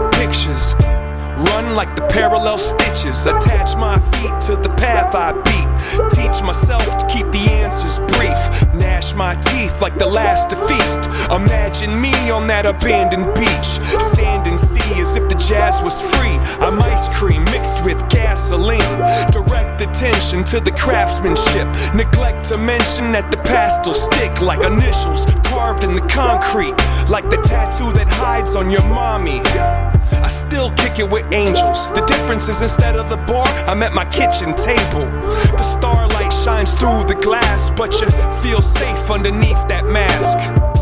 pictures. Run like the parallel stitches. Attach my feet to the path I beat. Teach myself to keep the answers brief. Gnash my teeth like the last to feast. Imagine me on that abandoned beach. Sand and sea as if the jazz was free. I'm ice cream mixed with gasoline. Direct attention to the craftsmanship. Neglect to mention that the past will stick like initials carved in the concrete. Like the tattoo that hides on your mommy. I still kick it with angels. The difference is instead of the bar, I'm at my kitchen table. The starlight shines through the glass, but you feel safe underneath that mask.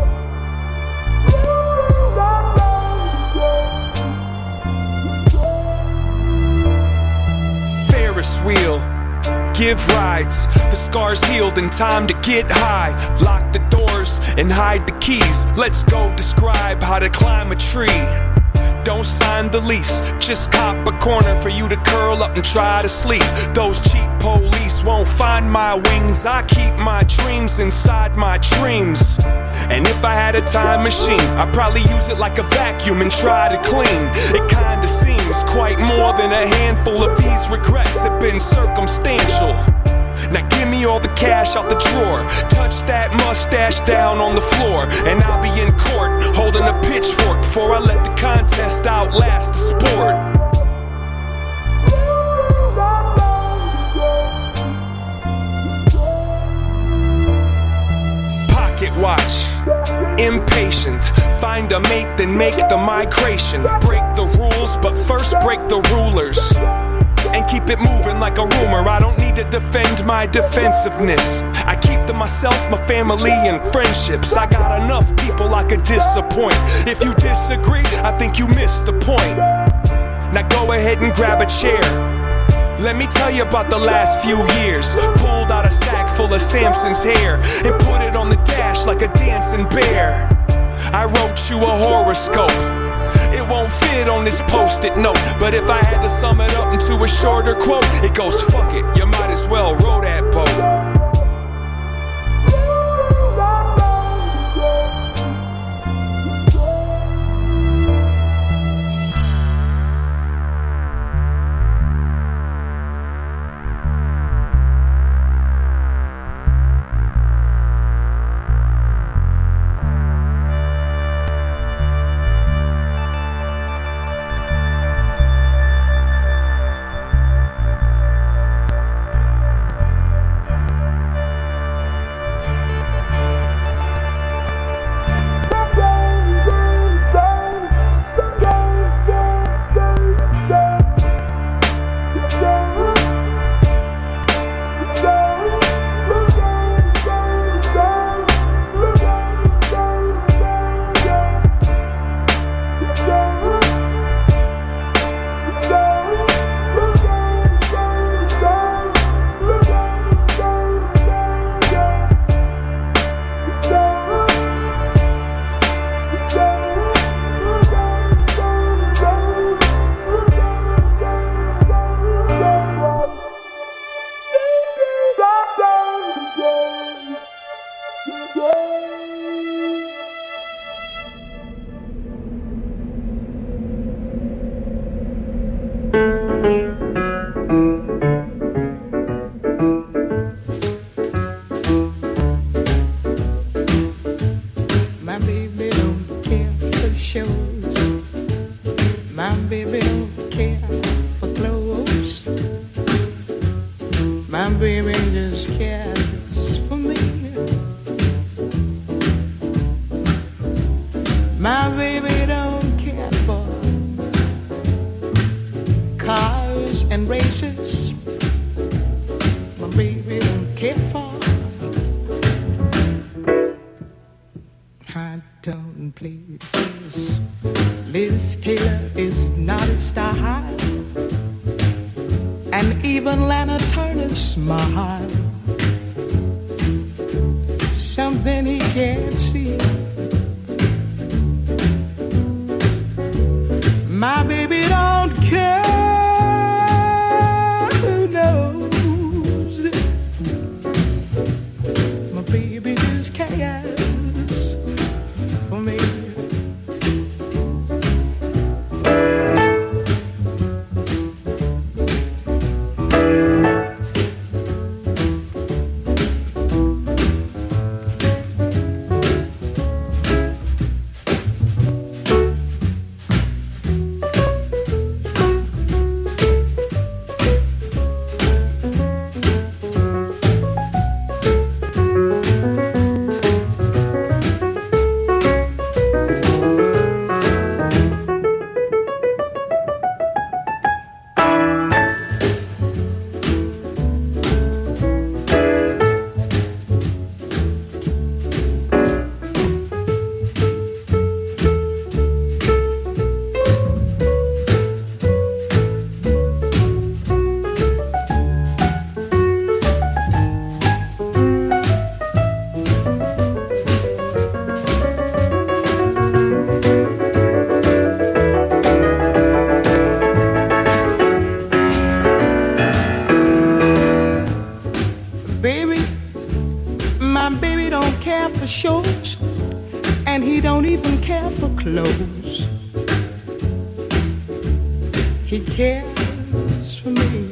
Ferris wheel, give rides. The scars healed in time to get high. Lock the doors and hide the keys. Let's go describe how to climb a tree. Don't sign the lease, just cop a corner for you to curl up and try to sleep. Those cheap police won't find my wings. I keep my dreams inside my dreams. And if I had a time machine, I'd probably use it like a vacuum and try to clean. It kinda seems quite more than a handful of these regrets have been circumstantial. Now give me all the cash out the drawer. Touch that mustache down on the floor, and I'll be in court holding a pitchfork before I let the contest outlast the sport. Pocket watch, impatient. Find a mate, then make the migration. Break the rules, but first break the rulers. And keep it moving like a rumor. I don't need to defend my defensiveness. I keep to myself, my family, and friendships. I got enough people I could disappoint. If you disagree, I think you missed the point. Now go ahead and grab a chair. Let me tell you about the last few years. Pulled out a sack full of Samson's hair and put it on the dash like a dancing bear. I wrote you a horoscope. It won't fit on this post-it note, but if I had to sum it up into a shorter quote, it goes, fuck it, you might as well row that boat. he cares for me.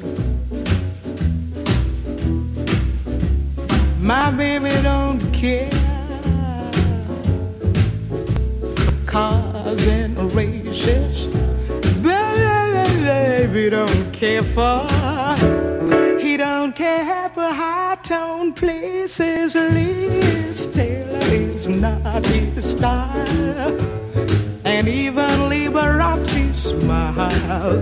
My baby don't care for cars and races. Baby don't care for. He don't care for high-tone places. Liz Taylor is not his style, and even Liberace smile.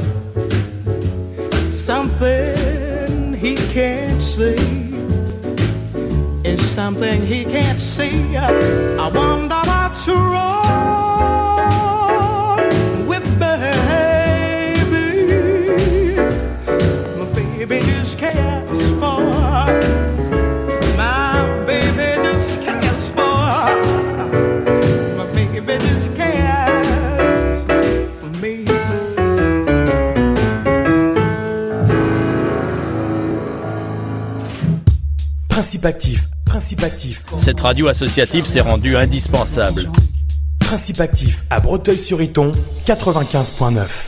Something he can't see is something he can't see. I wonder what's wrong with baby. My baby just cares for. My baby just cares for. My baby just cares for me. Principe actif. Principe actif. Cette radio associative s'est rendue indispensable. Principe actif à Breteuil-sur-Iton, 95.9.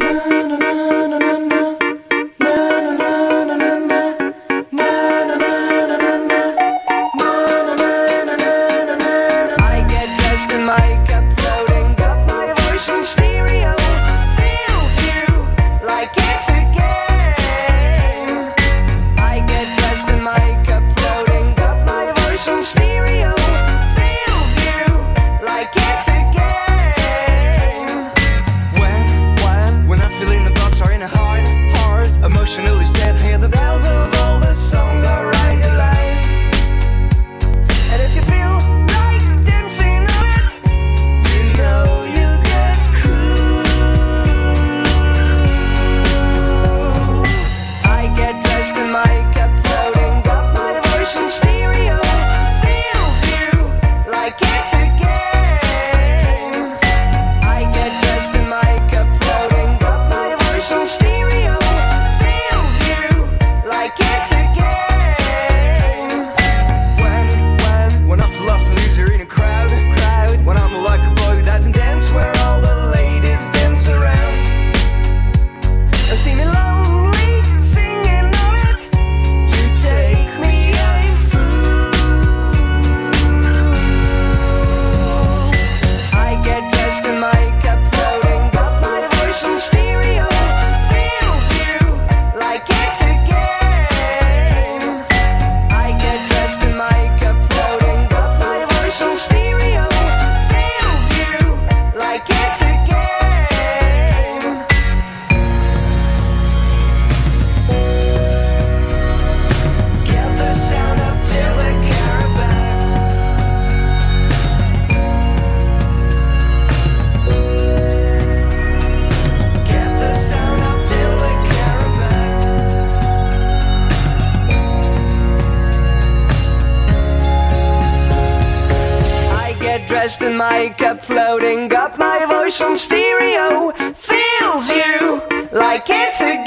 And makeup floating up, my voice on stereo feels you like it's a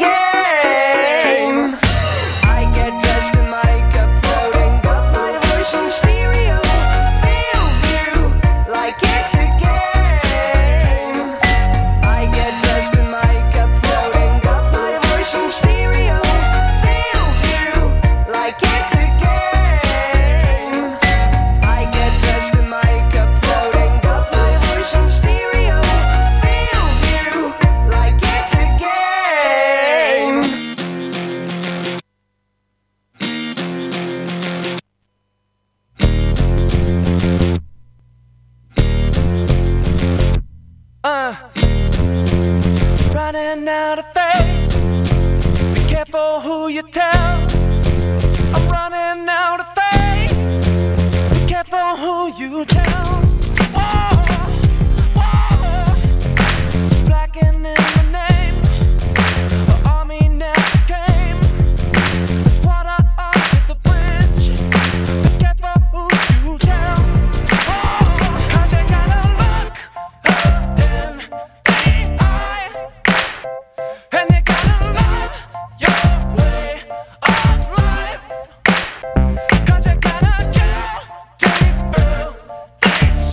game. I get dressed in makeup floating up, my voice on stereo feels you like it's a game. I get dressed in makeup floating up, my voice on stereo feels you like it's a game. I get dressed in makeup some stereo feels you like it's a game. Running out of faith. Be careful who you tell. I'm running out of faith. Be careful who you tell. In the name, the army never came. It's water under the bridge. Be careful who you tell. Oh, 'cause you gotta look in the eye, and you gotta love your way of life. 'Cause you gotta kill till you feel these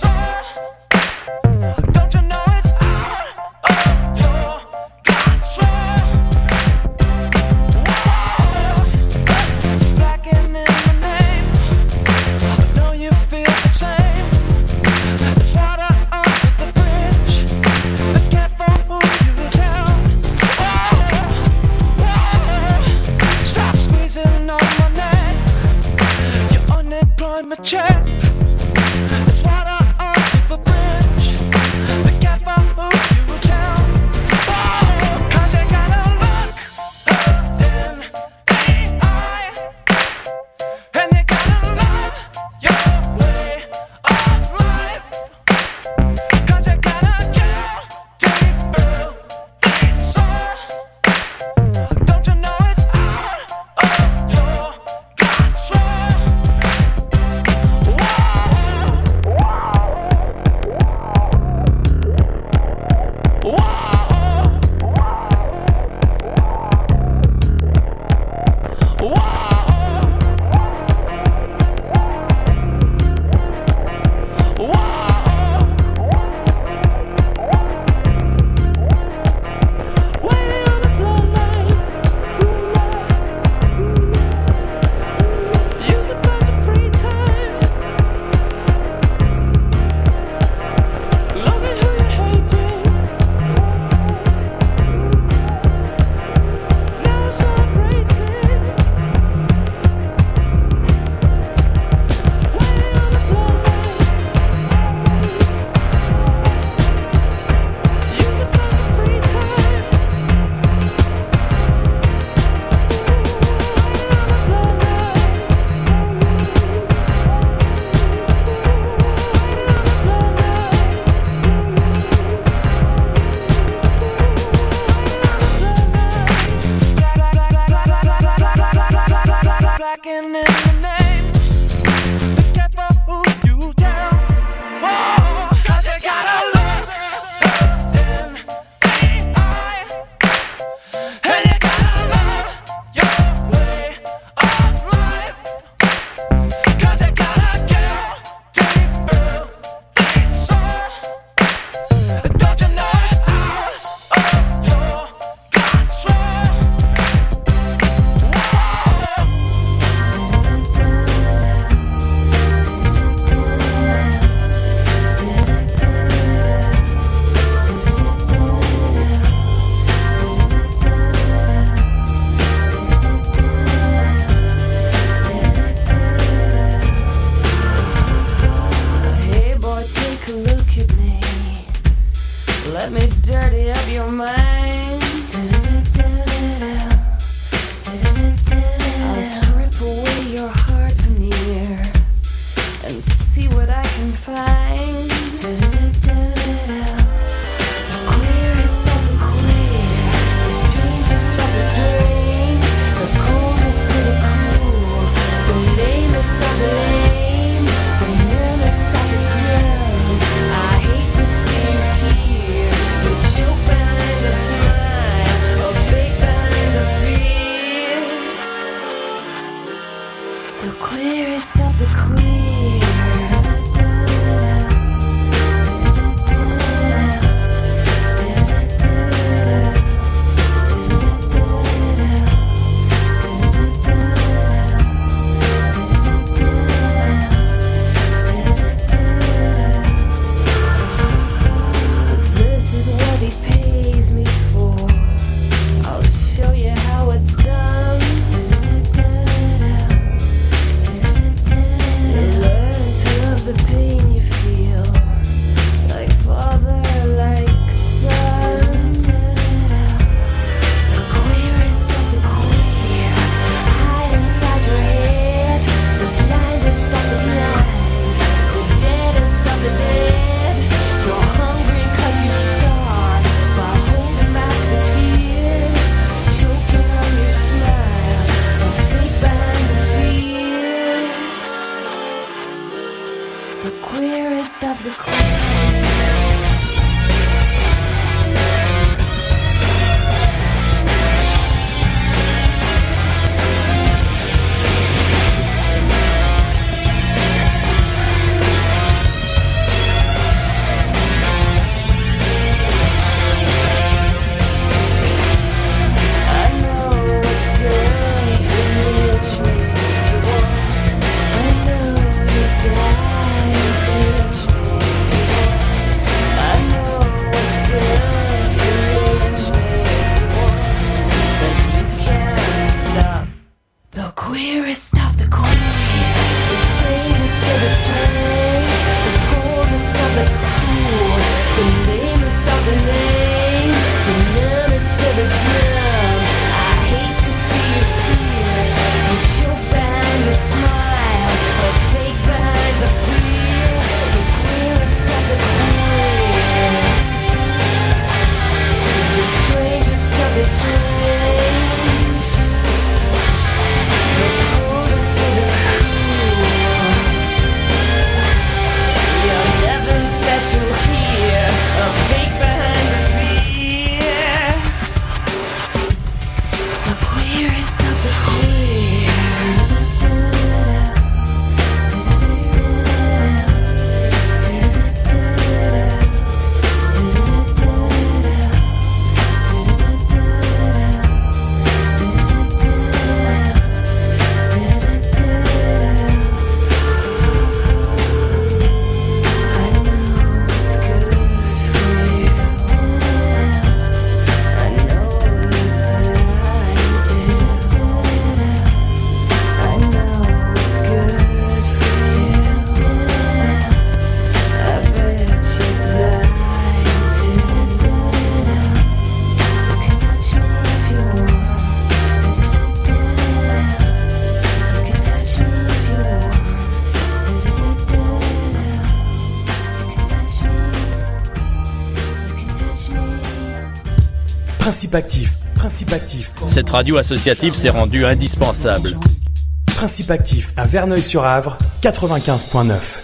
Principe actif, principe actif. Cette radio associative s'est rendue indispensable. Principe actif à Verneuil-sur-Avre, 95.9.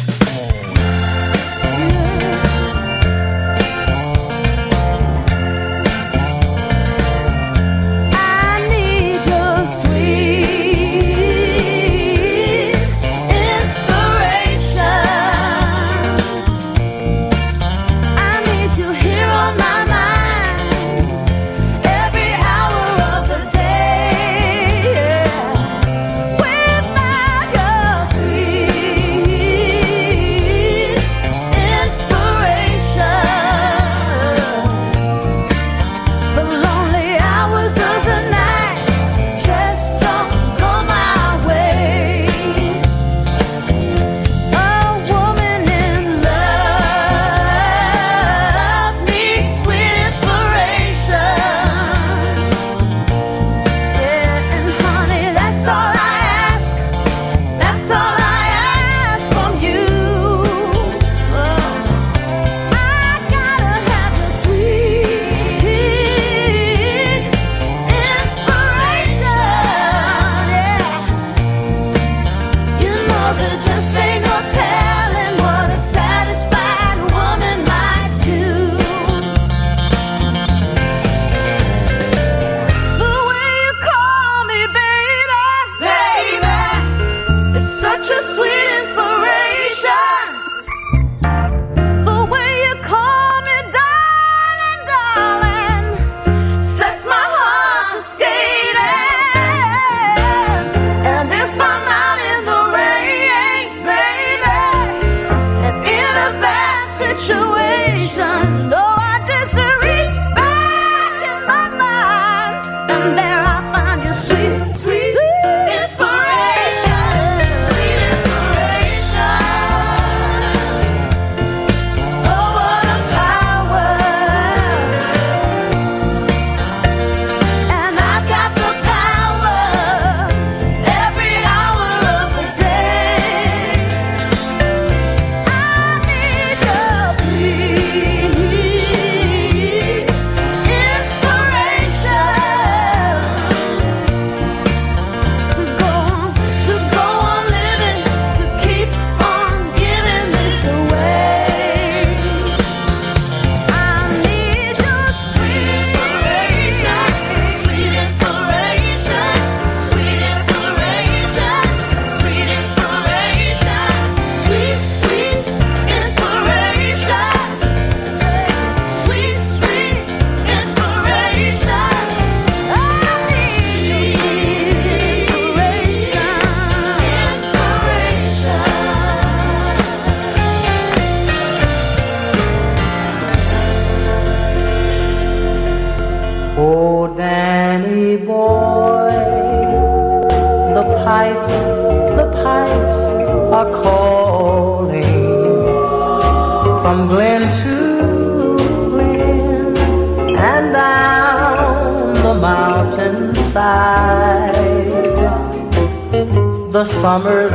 The summer's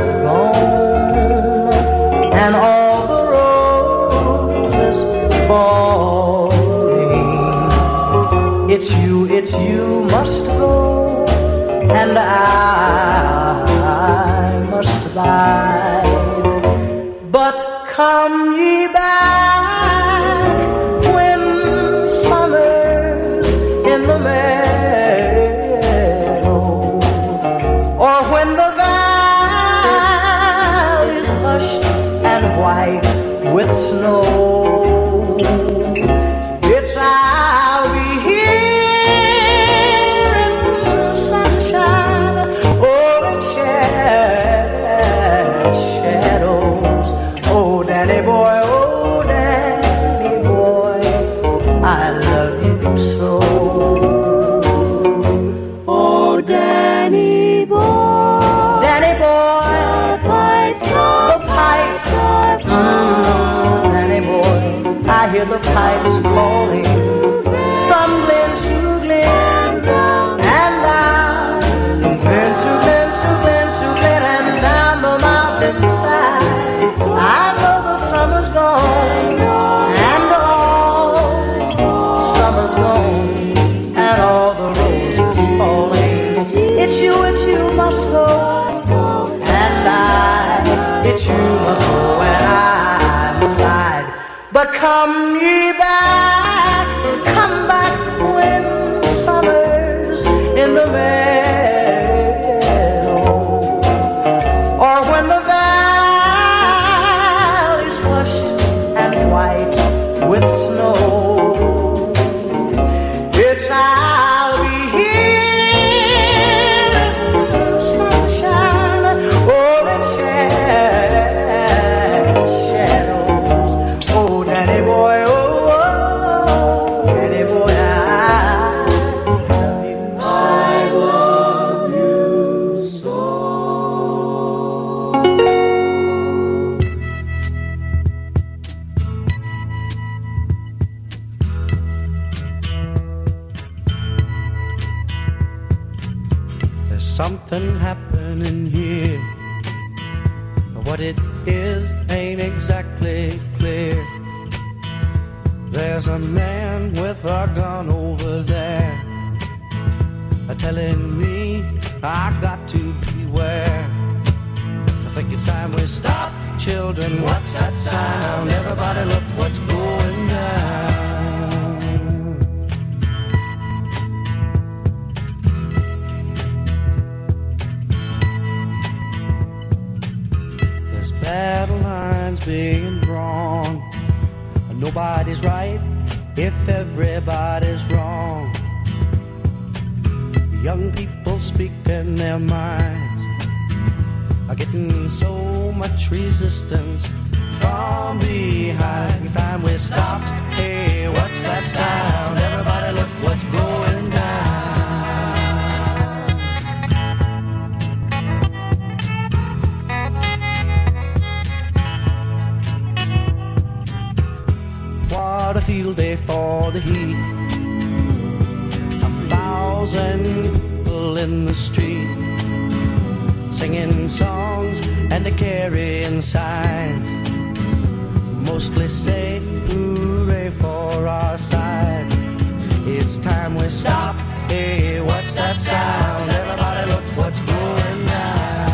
gone and all the roses falling. It's you must go and I must abide. But come ye back when summer's in the meadow, or when the valley's hushed and white with snow. It's I'll be here in the sunshine or in shadows. Oh, Danny boy, I love you so. Oh, Danny boy, Danny boy, the pipes, Danny boy, I hear the pipes calling from glen to glen and down, from glen to glen to glen to glen and down the mountainside. I know the summer's gone and all summer's gone. But come ye back, come back when summer's in the meadow, or when the valley's hushed and white with snow. It's I'll be here in sunshine or in shadows. Oh, Danny boy, oh, Danny boy, I love you so. I love you so. There's something happening here. What it is ain't exactly clear. There's a man with a gun over there, telling me I got to beware. I think it's time we stop, children. What's that sound? Everybody look what's going down. There's battle lines being drawn. Nobody's right if everybody's wrong. Young people speaking their minds are getting so much resistance from behind. Time we stop. Hey, what's that sound? Everybody look what's going down. What a field day for the heat. 1,000 people in the street, singing songs and carrying signs, mostly say hooray for our side. It's time we stop. Hey, what's that sound? Everybody look what's going down.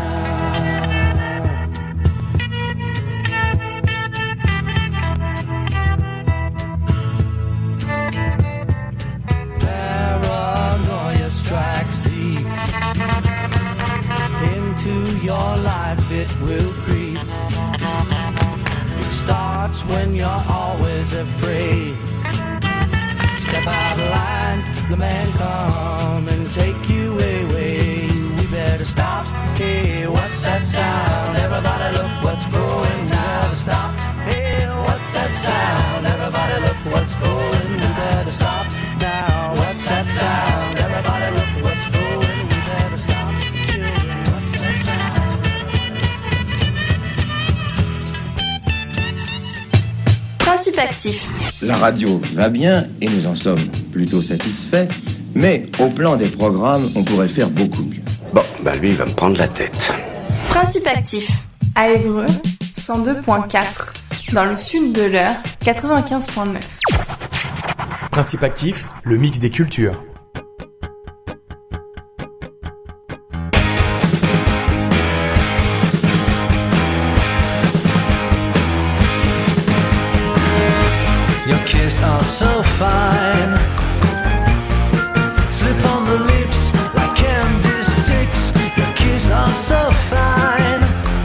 Paranoia strikes deep into your life, it will creep. It starts when you're always afraid. Step out of line, the man come and take you away. We better stop. Hey, what's that sound? Everybody look what's going down. Stop. Hey, what's that sound? Everybody look what's going. We better stop now. What's that sound? Everybody look what's going. We better stop. Children, what's that sound? Principe actif. La radio va bien et nous en sommes plutôt satisfaits, mais au plan des programmes, on pourrait faire beaucoup mieux. Bon, bah lui, il va me prendre la tête. Principe actif. À Évreux, 102.4. Dans le sud de l'Eure, 95.9. Principe actif, le mix des cultures. Your kiss are so fine. Slip on the lips like candy sticks. Your kiss are so fine.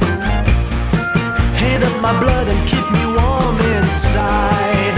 Heat up my blood and keep me warm inside.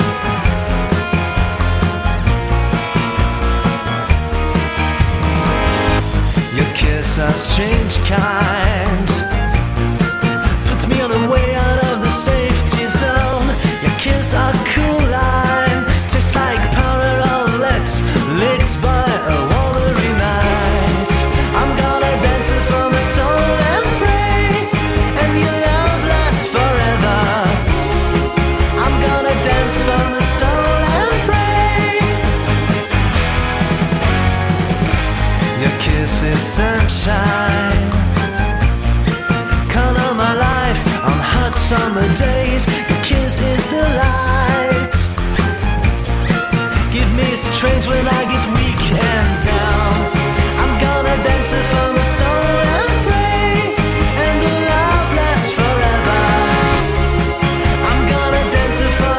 Your kiss are strange kinds. Puts me on the way out of the safety zone. Your kiss are cool line. Tastes like powder outlets licked by a watery night. I'm gonna dance it from the soul and pray, and your love lasts forever. I'm gonna dance from the soul and pray. Your kiss is sunshine. Color my life on hot summer days. Your kiss is delight. Give me strength when I get weak and down. I'm gonna dance it from the soul and pray, and the love lasts forever. I'm gonna dance it from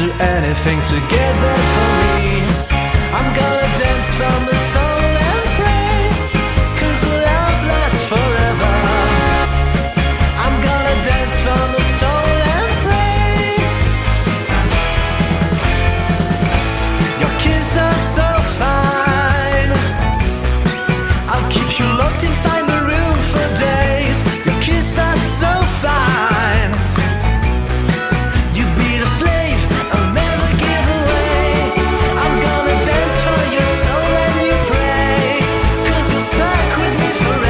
do anything to get that